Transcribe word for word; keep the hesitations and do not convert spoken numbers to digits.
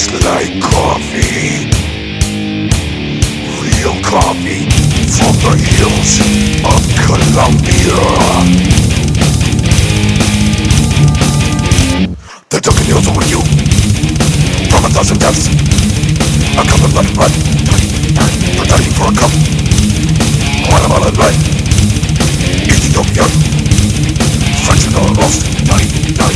tastes like coffee. Real coffee from the hills of Colombia. The Dunkin' Hills over you. From a thousand deaths, a cup of blood and blood. We're dying for a cup. Guatemala life. Ethiopia. Fractional lost. Die, die.